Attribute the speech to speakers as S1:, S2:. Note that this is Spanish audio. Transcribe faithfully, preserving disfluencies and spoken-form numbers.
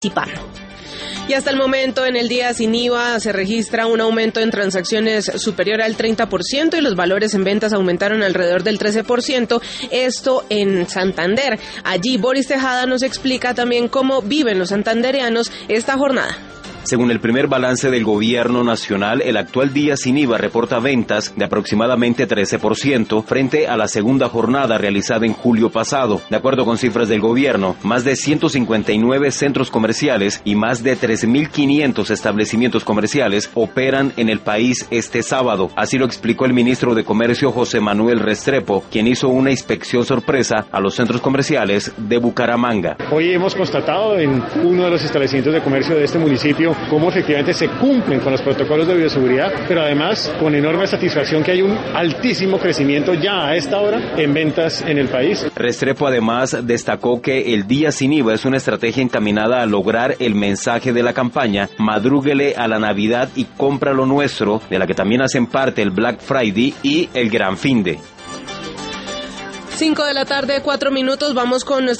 S1: participando. Y hasta el momento, en el día sin I V A, se registra un aumento en transacciones superior al treinta por ciento y los valores en ventas aumentaron alrededor del trece por ciento, esto en Santander. Allí Boris Tejada nos explica también cómo viven los santandereanos esta jornada.
S2: Según el primer balance del gobierno nacional, el actual día sin I V A reporta ventas de aproximadamente trece por ciento frente a la segunda jornada realizada en julio pasado. De acuerdo con cifras del gobierno, más de ciento cincuenta y nueve centros comerciales y más de tres mil quinientos establecimientos comerciales operan en el país este sábado. Así lo explicó el ministro de Comercio José Manuel Restrepo, quien hizo una inspección sorpresa a los centros comerciales de Bucaramanga.
S3: Hoy hemos constatado en uno de los establecimientos de comercio de este municipio cómo efectivamente se cumplen con los protocolos de bioseguridad, pero además con enorme satisfacción que hay un altísimo crecimiento ya a esta hora en ventas en el país.
S2: Restrepo además destacó que el Día Sin I V A es una estrategia encaminada a lograr el mensaje de la campaña Madrúguele a la Navidad y compra lo nuestro, de la que también hacen parte el Black Friday y el Gran Finde.
S1: Cinco de la tarde, cuatro minutos, vamos con nuestro